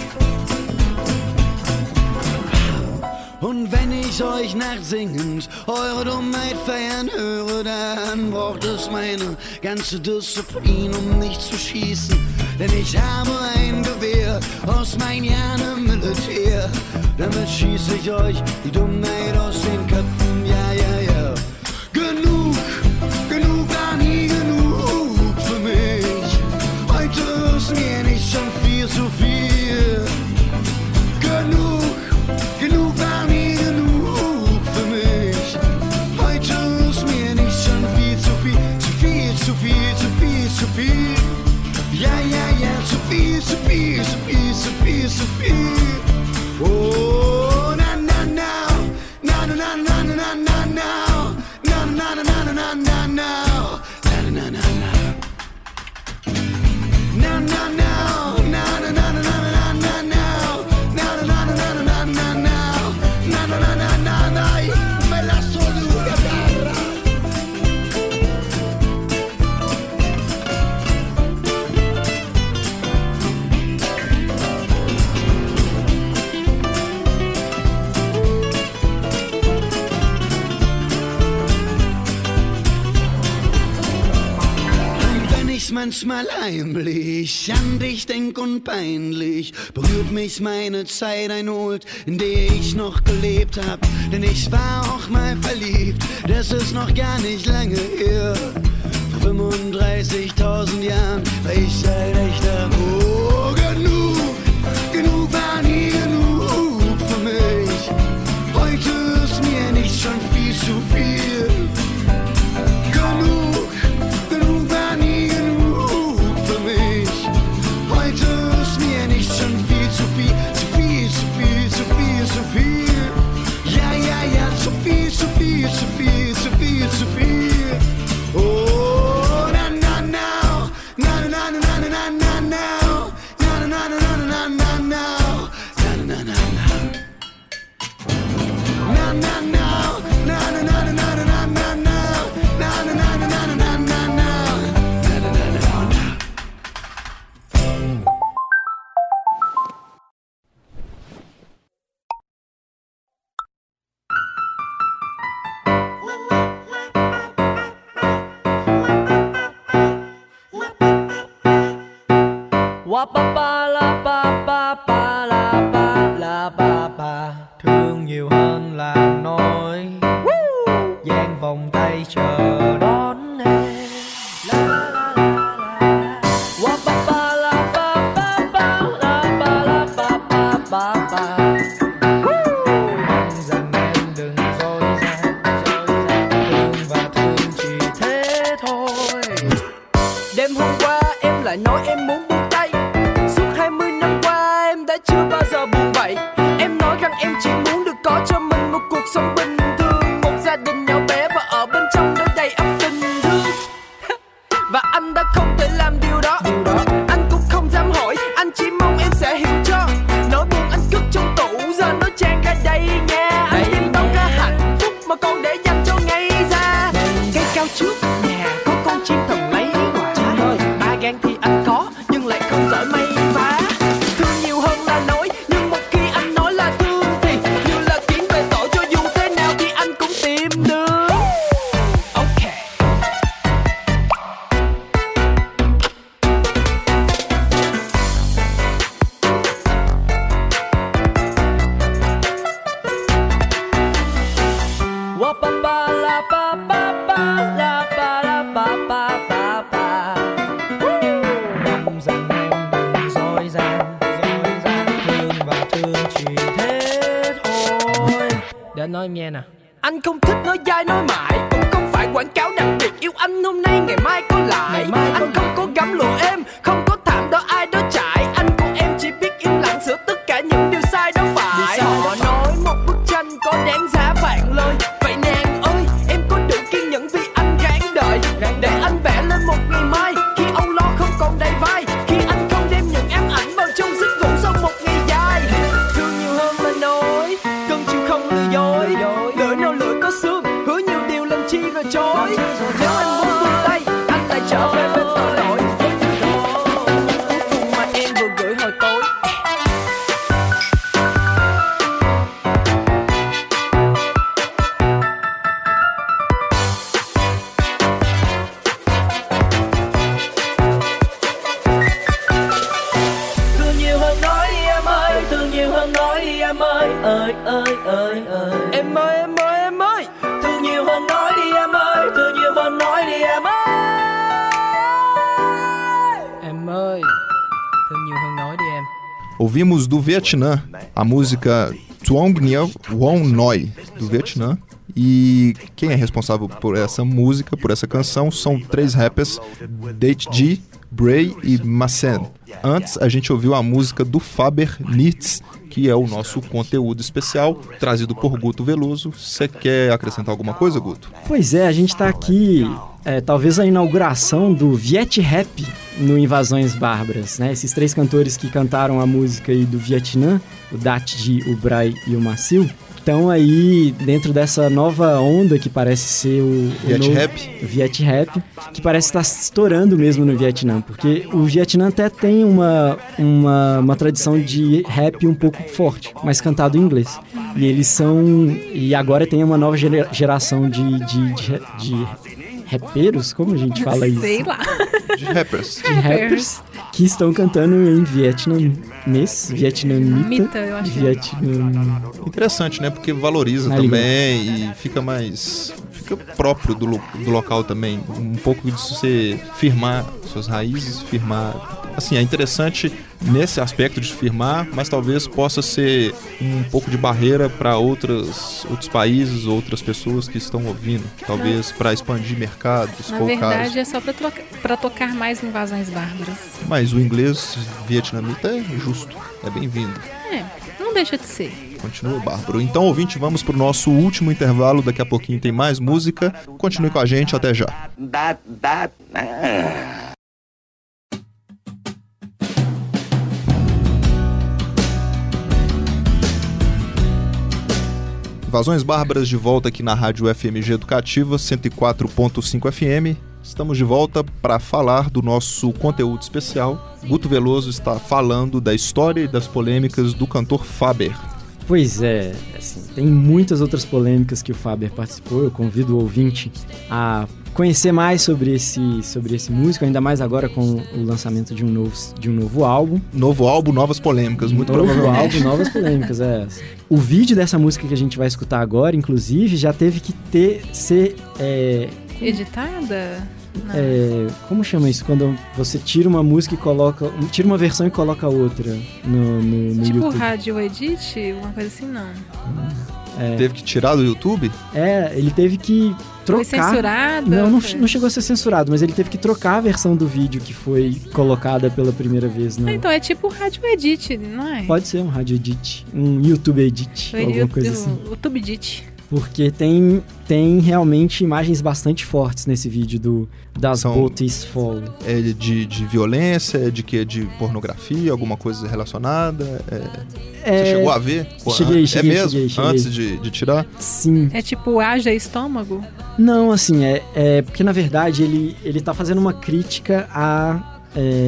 Speaker 9: Und wenn ich euch nachts singend eure Dummheit feiern höre, dann braucht es meine ganze Disziplin, um nicht zu schießen. Denn ich habe ein Gewehr aus meinen Jahren im Militär. Damit schieße ich euch die Dummheit aus den Köpfen, ja. Genug war nie genug für mich. Heute ist mir nicht schon viel zu viel. Genug war nie genug für mich. Heute ist mir nicht schon viel zu viel. Zu viel. Ja, zu viel. Oh, na. Manchmal heimlich an dich denk und peinlich berührt mich meine Zeit einholt, in der ich noch gelebt hab, denn ich war auch mal verliebt, das ist noch gar nicht lange her. Vor 35.000 Jahren war ich ein echter genug war nie genug für mich. Heute ist mir nicht schon viel zu viel. Genug war nie genug für mich. Heute ist mir nicht schon viel zu viel. Ja, zu viel. Oh, na.
Speaker 10: Wa ba ba la ba ba ba la ba la ba ba. Thương nhiều hơn là nói, dang vòng tay chờ đón em. La la la la la. Wa ba ba la ba ba ba la ba la ba ba ba ba. Mong rằng em đừng dối gian, thương và thương chỉ thế thôi. Đêm hôm qua em lại nói em muốn buông tay. Suốt 20 năm qua em đã chưa bao giờ buồn vậy. Em nói rằng em chỉ muốn được có cho mình một cuộc sống bình thường, một gia đình nhỏ bé và ở bên trong đó đầy ắp tình thương. Và anh đã không thể làm điều đó. Anh cũng không dám hỏi, anh chỉ mong em sẽ hiểu cho. Nỗi buồn anh cất trong tủ giờ nó tràn ra đây nha. Anh tìm đâu ra hạnh phúc mà còn để dành cho ngày ra. Cây cao trước nhà có con chim thần lấy quả. Ba gan thì anh có nhưng lại không giỏi may vá. Thương nhiều hơn là nói, nhưng một khi anh nói là thương thì như là kiếm về tội, cho dù thế nào thì anh cũng tìm được. Ok. Wa ba ba la ba ba ba la ba la ba ba ba ba. Mong rằng em đừng dối gian, thương và thương chỉ thế thôi. Để anh nói em nghe nè. Anh không thích nói dai nói mãi, cũng không phải quảng cáo đặc biệt yêu anh hôm nay ngày mai có lại. Anh không có gắm lụa em, không có thảm đó ai đó trải. Anh của em chỉ biết im lặng sửa tất cả những điều sai đó phải. Họ nói một bức tranh có đáng giá vạn lời. Vậy nàng ơi, em có đủ kiên nhẫn vì anh ráng đợi, để anh vẽ lên một ngày mai khi âu lo không còn đầy vai, khi anh không đem những ám ảnh vào trong giấc ngủ sau một ngày dài. Thương nhiều hơn là nói, cơn chịu không lừa dối. Lưỡi nào lưỡi có xương, hứa nhiều điều làm chi rồi chối. Nếu anh muốn buông tay, anh lại trở về bên tội lỗi. Cuối cùng mà em vừa gửi hồi tối. Thương nhiều hơn nói đi em ơi, thương nhiều hơn nói đi em ơi. Ơi ơi ơi ơi. Em ơi em ơi em ơi. Thương nhiều hơn nói đi em ơi, thương nhiều hơn nói đi em ơi. Em ơi, thương nhiều hơn nói đi em.
Speaker 3: Ouvimos do Vietnã a música Tuong Nhiêu Won Noi, do Vietnã. E quem é responsável por essa música, por essa canção, são 3 rappers, Date G, Bray e Massen. Antes, a gente ouviu a música do Faber Nitz, que é o nosso conteúdo especial, trazido por Guto Veloso. Você quer acrescentar alguma coisa, Guto?
Speaker 5: Pois é, a gente tá aqui, talvez a inauguração do Viet Rap no Invasões Bárbaras, né? Esses 3 cantores que cantaram a música aí do Vietnã, o Datji, o Bray e o Massil, estão aí dentro dessa nova onda que parece ser o Viet Rap, que parece estar estourando mesmo no Vietnã, porque o Vietnã até tem uma tradição de rap um pouco forte, mas cantado em inglês. E eles são... E agora tem uma nova geração de rapeiros, como a gente fala isso?
Speaker 4: Sei lá.
Speaker 3: De rappers.
Speaker 5: De rappers que estão cantando em vietnamita,
Speaker 4: eu acho.
Speaker 3: Interessante, né? Porque valoriza também e fica mais... Fica próprio do local também. Um pouco de você firmar suas raízes, firmar... Assim, é interessante nesse aspecto de firmar, mas talvez possa ser um pouco de barreira para outros países, outras pessoas que estão ouvindo. Talvez para expandir mercados.
Speaker 4: Na verdade, é só para tocar mais Invasões Bárbaras.
Speaker 3: Mas o inglês vietnamita é justo, é bem-vindo.
Speaker 4: Não deixa de ser.
Speaker 3: Continua bárbaro. Então, ouvinte, vamos pro nosso último intervalo. Daqui a pouquinho tem mais música. Continue com a gente, até já. Invasões Bárbaras de volta aqui na Rádio FMG Educativa 104.5 FM. Estamos de volta para falar do nosso conteúdo especial. Guto Veloso está falando da história e das polêmicas do cantor Faber.
Speaker 5: Pois é, assim, tem muitas outras polêmicas que o Faber participou. Eu convido o ouvinte a conhecer mais sobre esse músico, ainda mais agora com o lançamento de um novo álbum.
Speaker 3: Novo álbum, novas polêmicas, muito
Speaker 5: novo
Speaker 3: provavelmente.
Speaker 5: Álbum, novas polêmicas, O vídeo dessa música que a gente vai escutar agora, inclusive, já teve que ser
Speaker 4: editada?
Speaker 5: Como chama isso? Quando você tira uma música e coloca... Tira uma versão e coloca outra no
Speaker 4: tipo
Speaker 5: YouTube.
Speaker 4: rádio edit? Uma coisa assim, não.
Speaker 3: Teve que tirar do YouTube?
Speaker 5: Ele teve que trocar...
Speaker 4: Foi censurado?
Speaker 5: Não chegou a ser censurado, mas ele teve que trocar a versão do vídeo que foi colocada pela primeira vez.
Speaker 4: Então é tipo rádio edit, não é?
Speaker 5: Pode ser um rádio edit, um YouTube edit, alguma coisa assim.
Speaker 4: YouTube edit.
Speaker 5: Porque tem realmente imagens bastante fortes nesse vídeo das Boats Fall.
Speaker 3: É de violência, de quê? De pornografia, alguma coisa relacionada? Você chegou a ver?
Speaker 5: Cheguei.
Speaker 3: Cheguei. Antes de tirar?
Speaker 5: Sim.
Speaker 4: É tipo haja estômago?
Speaker 5: Não, assim, porque na verdade ele tá fazendo uma crítica à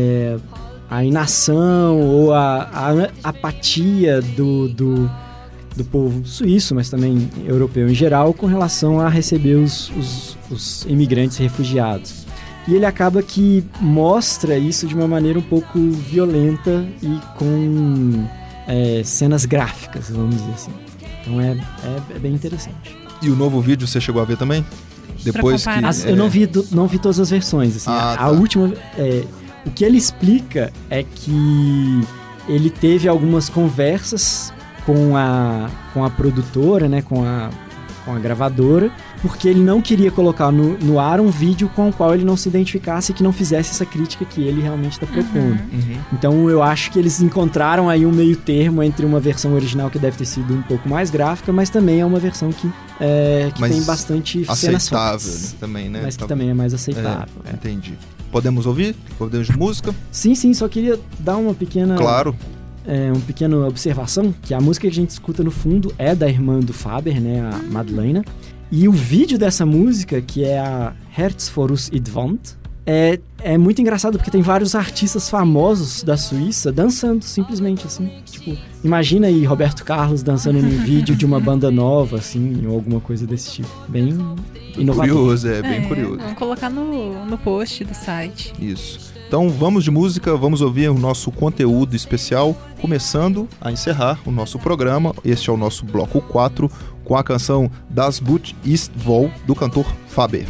Speaker 5: inação ou à apatia do povo suíço, mas também europeu em geral, com relação a receber os imigrantes refugiados. E ele acaba que mostra isso de uma maneira um pouco violenta e com cenas gráficas, vamos dizer assim. Então é bem interessante.
Speaker 3: E o novo vídeo você chegou a ver também? Depois que...
Speaker 5: Eu não vi todas as versões. Assim, a última... o que ele explica é que ele teve algumas conversas com a produtora, né, com a gravadora, porque ele não queria colocar no ar um vídeo com o qual ele não se identificasse e que não fizesse essa crítica que ele realmente está propondo. Então eu acho que eles encontraram aí um meio termo entre uma versão original que deve ter sido um pouco mais gráfica, mas também é uma versão que tem bastante cenas fortes,
Speaker 3: também, né?
Speaker 5: Mas que também é mais aceitável.
Speaker 3: Entendi. Podemos ouvir? Podemos de música?
Speaker 5: Sim, só queria dar uma pequena...
Speaker 3: Claro.
Speaker 5: Uma pequena observação, que a música que a gente escuta no fundo é da irmã do Faber, né, a Madeleine. E o vídeo dessa música, que é a Herz vor uns Idwand, é muito engraçado porque tem vários artistas famosos da Suíça dançando, simplesmente assim. Tipo, imagina aí Roberto Carlos dançando num vídeo de uma banda nova, assim, ou alguma coisa desse tipo. Bem inovador.
Speaker 3: Curioso, bem curioso.
Speaker 4: Vamos colocar no post do site.
Speaker 3: Isso. Então vamos de música, vamos ouvir o nosso conteúdo especial, começando a encerrar o nosso programa. Este é o nosso bloco 4, com a canção Das Boot ist voll, do cantor Faber.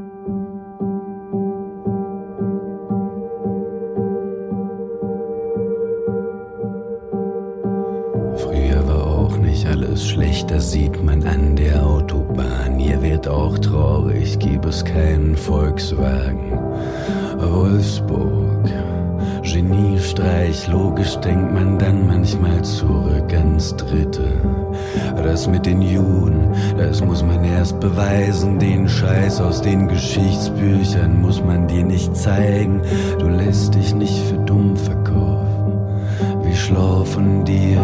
Speaker 2: Früher war auch nicht alles schlecht, das sieht man an der Autobahn. Hier wird auch traurig, gibt es keinen Volkswagen. Wolfsburg, Geniestreich, logisch denkt man dann manchmal zurück ans Dritte. Das mit den Juden, das muss man erst beweisen. Den Scheiß aus den Geschichtsbüchern muss man dir nicht zeigen. Du lässt dich nicht für dumm verkaufen, wie schlau von dir.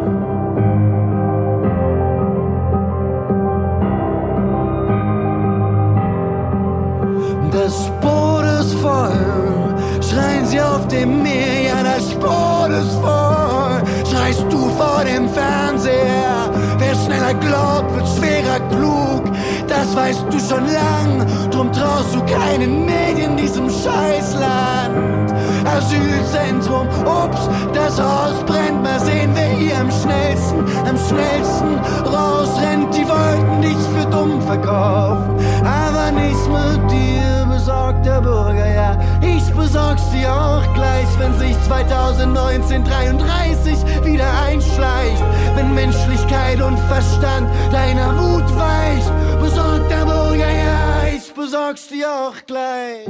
Speaker 9: Das Boot ist voll, schreien sie auf dem Meer, ja das Boot ist voll, schreist du vor dem Fernseher, wer schneller glaubt, wird schwerer klug, das weißt du schon lang, drum traust du keinen Medien in diesem Scheißland. Asylzentrum, ups, das Haus brennt, mal sehen, wer hier am schnellsten rausrennt, die wollten dich für dumm verkaufen, aber nichts mit dir, besorgter Bürger, ja, ich besorg's dir auch gleich, wenn sich 2019 33 wieder einschleicht, wenn Menschlichkeit und Verstand deiner Wut weicht, besorgter Bürger, ja, ich besorg's dir auch gleich.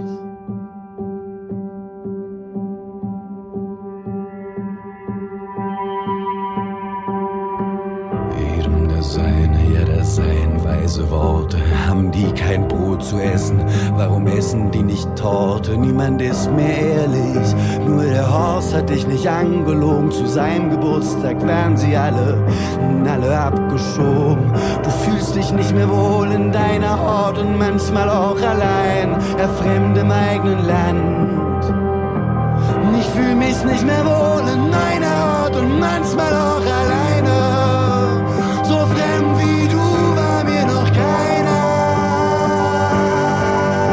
Speaker 2: Das seien weise Worte, haben die kein Brot zu essen, warum essen die nicht Torte, niemand ist mehr ehrlich, nur der Horst hat dich nicht angelogen, zu seinem Geburtstag werden sie alle abgeschoben, du fühlst dich nicht mehr wohl in deiner Haut und manchmal auch allein, fremd im eigenen Land. Ich fühl mich nicht mehr wohl in meiner Haut und manchmal auch alleine, so fremd wie du war mir noch keiner.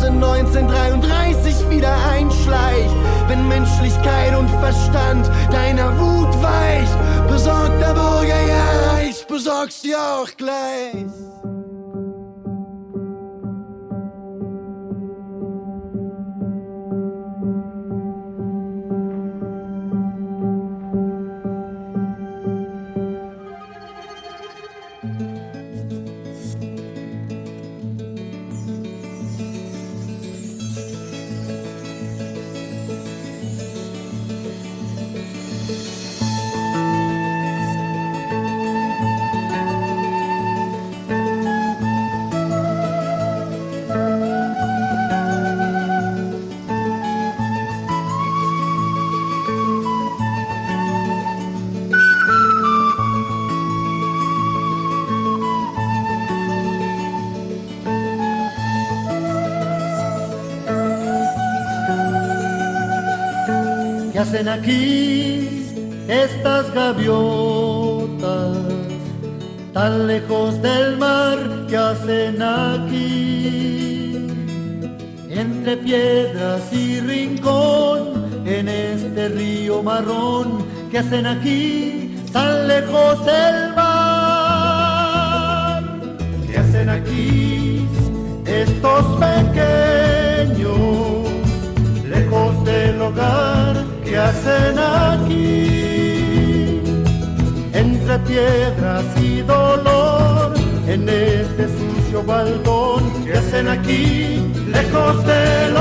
Speaker 9: 1933 wieder einschleicht, wenn Menschlichkeit und Verstand deiner Wut weicht. Besorgter Bürger, ja, ich besorg's dir auch gleich.
Speaker 11: ¿Qué hacen aquí estas gaviotas tan lejos del mar? ¿Qué hacen aquí entre piedras y rincón en este río marrón? ¿Qué hacen aquí tan lejos del mar? ¿Qué hacen aquí estos pequeños lejos del hogar? ¿Qué hacen aquí entre piedras y dolor en este sucio balcón? ¿Qué hacen aquí lejos del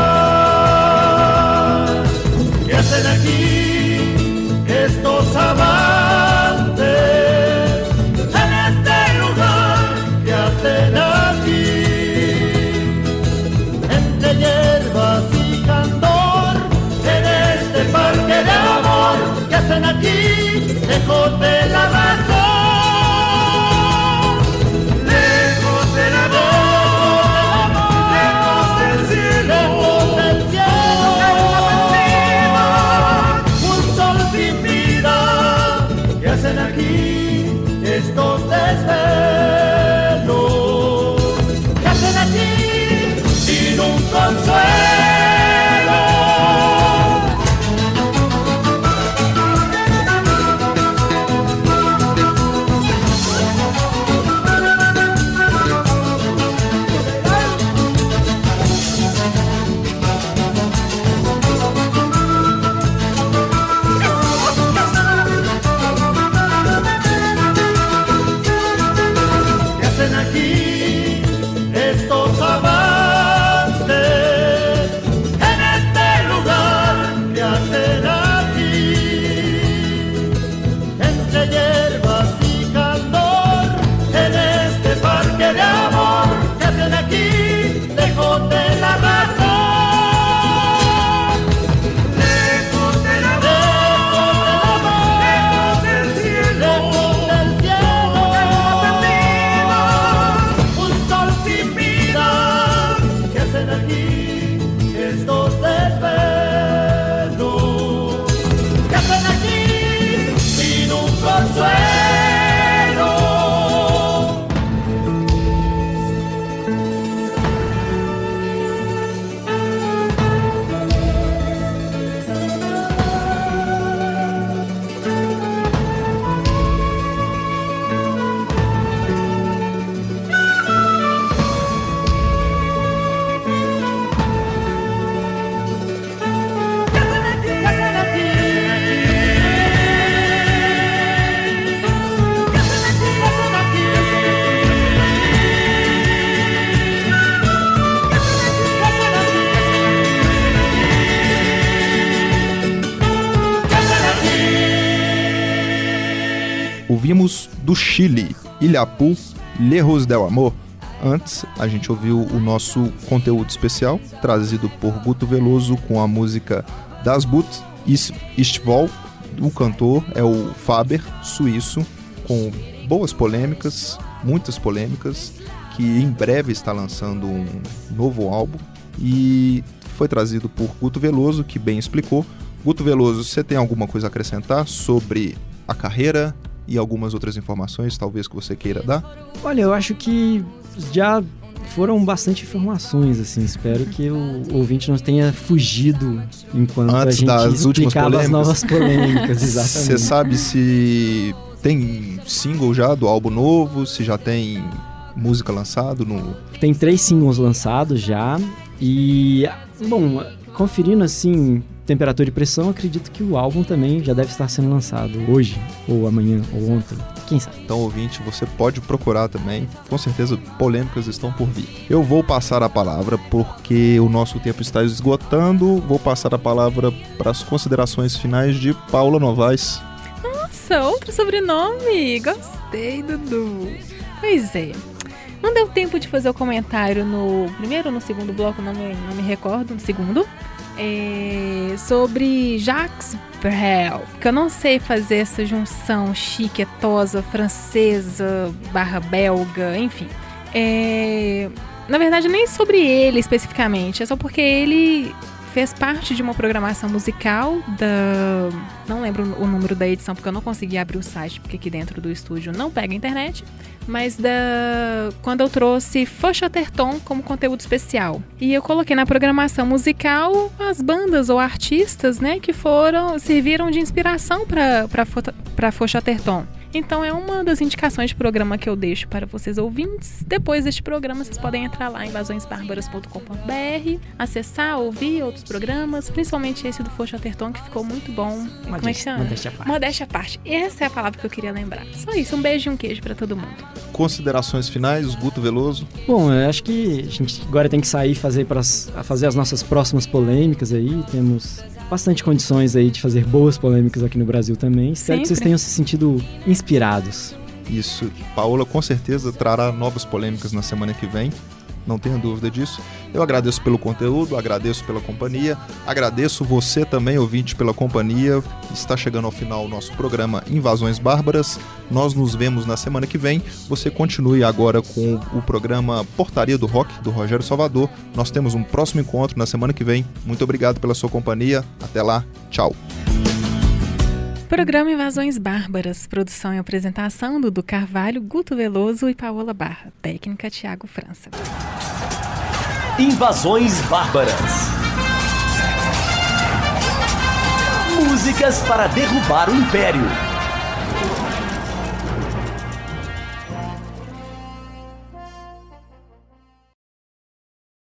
Speaker 11: hogar? ¿Qué hacen aquí estos amantes en este lugar? ¿Qué hacen aquí entre hierbas y candor en este parque de amor? ¿Qué hacen aquí lejos de la razón? Lejos del amor, lejos del cielo, un sol sin vida. ¿Qué hacen aquí estos desvelos? ¿Qué hacen aquí sin un consuelo?
Speaker 3: Ouvimos do Chile, Illapú, Lejos del Amor. Antes, a gente ouviu o nosso conteúdo especial, trazido por Guto Veloso, com a música Das Boot Istvol. O cantor é o Faber, suíço, com boas polêmicas, muitas polêmicas, que em breve está lançando um novo álbum. E foi trazido por Guto Veloso, que bem explicou. Guto Veloso, você tem alguma coisa a acrescentar sobre a carreira e algumas outras informações, talvez, que você queira dar?
Speaker 5: Olha, eu acho que já foram bastante informações, assim. Espero que o ouvinte não tenha fugido enquanto
Speaker 3: antes
Speaker 5: a gente
Speaker 3: das últimas
Speaker 5: explicava
Speaker 3: polêmicas.
Speaker 5: as novas polêmicas, exatamente.
Speaker 3: Você sabe se tem single já do álbum novo, se já tem música lançado no...
Speaker 5: Tem 3 singles lançados já e, bom, conferindo assim temperatura e pressão, acredito que o álbum também já deve estar sendo lançado hoje, ou amanhã, ou ontem, quem sabe.
Speaker 3: Então, ouvinte, você pode procurar também, com certeza polêmicas estão por vir. Eu vou passar a palavra porque o nosso tempo está esgotando, vou passar a palavra para as considerações finais de Paula Novaes.
Speaker 4: Nossa, outro sobrenome, gostei, Dudu. Pois é. Não deu tempo de fazer o comentário no primeiro ou no segundo bloco, não me recordo, no segundo. Sobre Jacques Brel, que eu não sei fazer essa junção chiquetosa, francesa, belga, enfim. Na verdade, nem sobre ele especificamente, é só porque ele fez parte de uma programação musical não lembro o número da edição, porque eu não consegui abrir o site, porque aqui dentro do estúdio não pega a internet, mas quando eu trouxe Feu Chatterton como conteúdo especial. E eu coloquei na programação musical as bandas ou artistas, né, que serviram de inspiração para Feu Chatterton. Então é uma das indicações de programa que eu deixo para vocês ouvintes. Depois deste programa, vocês podem entrar lá em invasõesbarbaras.com.br, acessar, ouvir outros programas, principalmente esse do Feu Chatterton, que ficou muito bom. Como é que chama?
Speaker 5: Modéstia à parte.
Speaker 4: Modéstia à parte. Essa é a palavra que eu queria lembrar. Só isso, um beijo e um queijo para todo mundo.
Speaker 3: Considerações finais, Guto Veloso?
Speaker 5: Bom, eu acho que a gente agora tem que sair e fazer as nossas próximas polêmicas aí. Temos bastante condições aí de fazer boas polêmicas aqui no Brasil também. Espero que vocês tenham se sentido inspirados.
Speaker 3: Isso. Paola com certeza trará novas polêmicas na semana que vem. Não tenha dúvida disso. Eu agradeço pelo conteúdo, agradeço pela companhia, agradeço você também, ouvinte, pela companhia. Está chegando ao final o nosso programa Invasões Bárbaras. Nós nos vemos na semana que vem. Você continue agora com o programa Portaria do Rock, do Rogério Salvador. Nós temos um próximo encontro na semana que vem. Muito obrigado pela sua companhia. Até lá. Tchau.
Speaker 4: Programa Invasões Bárbaras. Produção e apresentação: Dudu Carvalho, Guto Veloso e Paola Barra. Técnica: Thiago França.
Speaker 1: Invasões Bárbaras. Músicas para derrubar o Império.